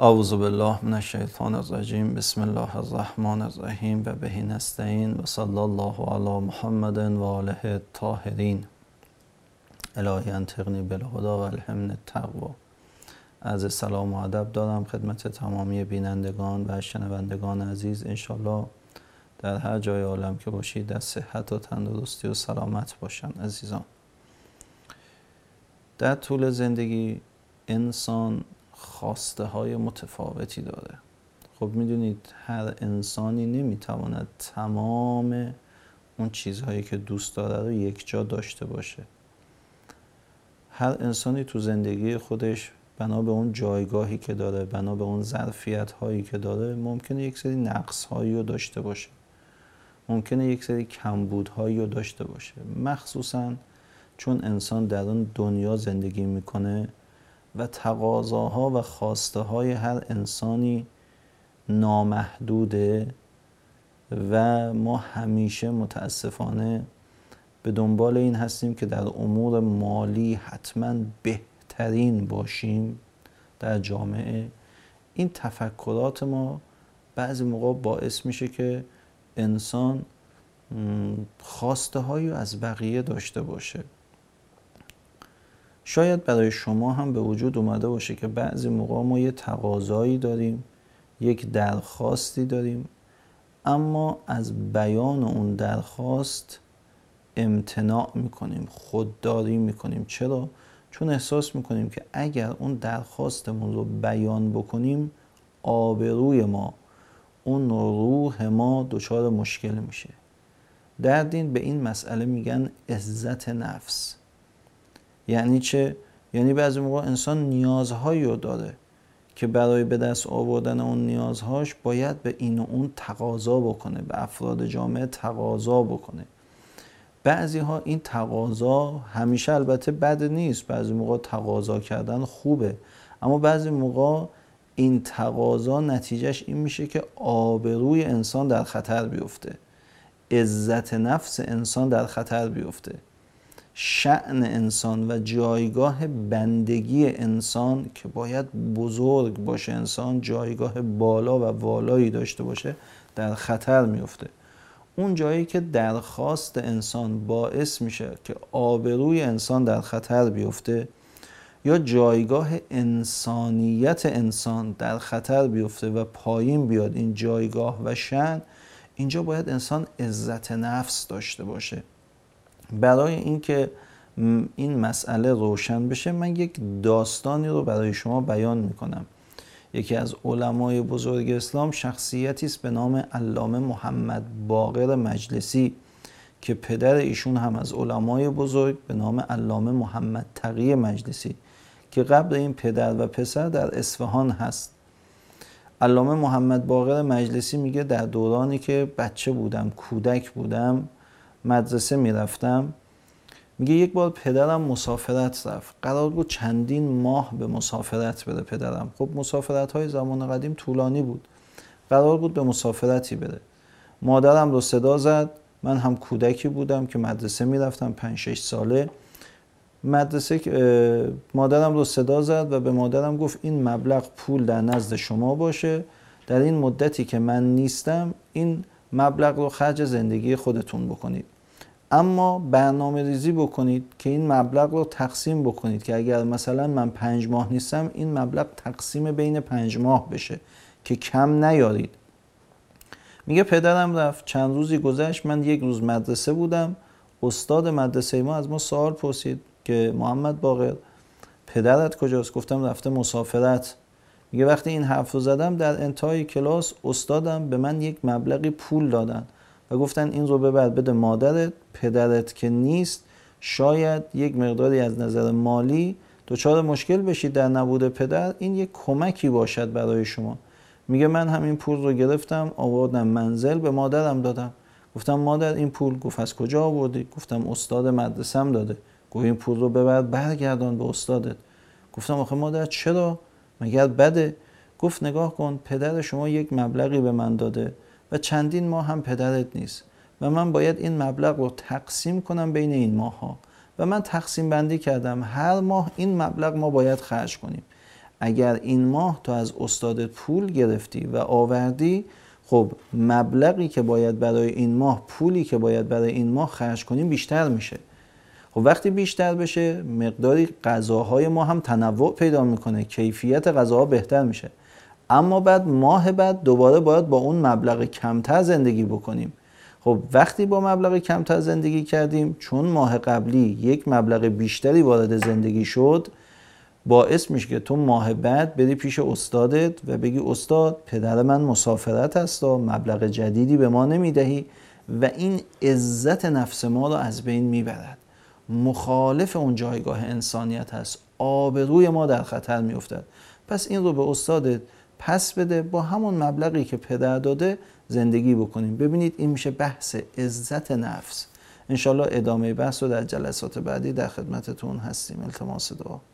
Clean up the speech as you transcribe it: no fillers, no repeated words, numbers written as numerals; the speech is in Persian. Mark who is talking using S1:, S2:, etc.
S1: اعوذ بالله من الشیطان الرجیم. بسم الله الرحمن الرحیم و به نستعین و صلی الله علی محمد و آله الطاهرین. الهی انطقنی بالهدی و الهمنی التقوی. از سلام و ادب دارم خدمت تمامی بینندگان و شنوندگان عزیز. انشالله در هر جای عالم که باشید در صحت و تندرستی و سلامت باشن. عزیزان، در طول زندگی انسان خواسته های متفاوتی داره. خب میدونید هر انسانی نمیتواند تمام اون چیزهایی که دوست داره رو یک جا داشته باشه. هر انسانی تو زندگی خودش بنا به اون جایگاهی که داره، بنا به اون ظرفیت هایی که داره، ممکنه یک سری نقص هایی رو داشته باشه، ممکنه یک سری کمبود هایی رو داشته باشه، مخصوصا چون انسان در اون دنیا زندگی میکنه و تقاضاها و خواسته های هر انسانی نامحدوده و ما همیشه متاسفانه به دنبال این هستیم که در امور مالی حتما بهترین باشیم در جامعه. این تفکرات ما بعضی موقع باعث میشه که انسان خواسته هایی از بقیه داشته باشه. شاید برای شما هم به وجود اومده باشه که بعضی موقع ما یه تقاضایی داریم، یک درخواستی داریم، اما از بیان اون درخواست امتناع میکنیم، خودداری میکنیم. چرا؟ چون احساس میکنیم که اگر اون درخواستمون رو بیان بکنیم آبروی ما، اون روح ما دچار مشکل میشه. در دین به این مسئله میگن عزت نفس. یعنی چه؟ یعنی بعضی موقع انسان نیازهایی رو داره که برای به دست آوردن اون نیازهاش باید به این و اون تقاضا بکنه، به افراد جامعه تقاضا بکنه. بعضی ها این تقاضا همیشه البته بد نیست، بعضی موقع تقاضا کردن خوبه، اما بعضی موقع این تقاضا نتیجهش این میشه که آبروی انسان در خطر بیفته، عزت نفس انسان در خطر بیفته، شأن انسان و جایگاه بندگی انسان که باید بزرگ باشه، انسان جایگاه بالا و والایی داشته باشه، در خطر میفته. اون جایی که درخواست انسان باعث میشه که آبروی انسان در خطر بیفته یا جایگاه انسانیت انسان در خطر بیفته و پایین بیاد این جایگاه و شأن، اینجا باید انسان عزت نفس داشته باشه. برای اینکه این مسئله روشن بشه من یک داستانی رو برای شما بیان میکنم. یکی از علمای بزرگ اسلام شخصیتی است به نام علامه محمد باقر مجلسی که پدر ایشون هم از علمای بزرگ به نام علامه محمد تقی مجلسی که قبر این پدر و پسر در اصفهان هست. علامه محمد باقر مجلسی میگه در دورانی که بچه بودم، کودک بودم، مدرسه میرفتم، میگه یک بار پدرم مسافرت رفت. قرار بود چندین ماه به مسافرت بره پدرم. خب مسافرت های زمان قدیم طولانی بود، قرار بود به مسافرتی بره. مادرم رو صدا زد، من هم کودکی بودم که مدرسه میرفتم 5-6 ساله. مادرم رو صدا زد و به مادرم گفت این مبلغ پول در نزد شما باشه، در این مدتی که من نیستم این مبلغ رو خرج زندگی خودتون بکنید، اما برنامه ریزی بکنید که این مبلغ رو تقسیم بکنید که اگر مثلا من 5 ماه نیستم این مبلغ تقسیم بین 5 ماه بشه که کم نیارید. میگه پدرم رفت، چند روزی گذشت، من یک روز مدرسه بودم، استاد مدرسه ما از ما سوال پرسید که محمد باقر پدرت کجاست؟ گفتم رفته مسافرت. میگه وقتی این حرف رو زدم در انتهای کلاس استادم به من یک مبلغی پول دادن و گفتن این رو ببر بده مادرت، پدرت که نیست شاید یک مقداری از نظر مالی دچار مشکل بشید در نبود پدر، این یک کمکی باشد برای شما. میگه من همین پول رو گرفتم آوردم منزل به مادرم دادم. گفتم مادر این پول؟ گفت از کجا آوردی؟ گفتم استاد مدرسم داده. گفت این پول رو ببر برگردان به استادت. گفتم آخه مادر چرا؟ مگر بده؟ گفت نگاه کن پدر شما یک مبلغی به من داده و چندین ماه هم پدرت نیست و من باید این مبلغ رو تقسیم کنم بین این ماه ها و من تقسیم بندی کردم هر ماه این مبلغ ما باید خرج کنیم. اگر این ماه تو از استادت پول گرفتی و آوردی، خب مبلغی که باید برای این ماه، پولی که باید برای این ماه خرج کنیم بیشتر میشه. خب وقتی بیشتر بشه مقداری غذاهای ما هم تنوع پیدا میکنه، کیفیت غذاها بهتر میشه. اما بعد ماه بعد دوباره باید با اون مبلغ کمتر زندگی بکنیم. خب وقتی با مبلغ کمتر زندگی کردیم، چون ماه قبلی یک مبلغ بیشتری وارد زندگی شد، باعث میشه که تو ماه بعد بری پیش استادت و بگی استاد پدر من مسافرت هست و مبلغ جدیدی به ما نمیدهی، و این عزت نفس ما رو از بین میبرد، مخالف اون جایگاه انسانیت هست، آبروی ما در خطر میافتد. پس این رو به استادت پس بده، با همون مبلغی که پدر داده زندگی بکنیم. ببینید این میشه بحث عزت نفس. انشالله ادامه بحث رو در جلسات بعدی در خدمتتون هستیم. التماس دعا.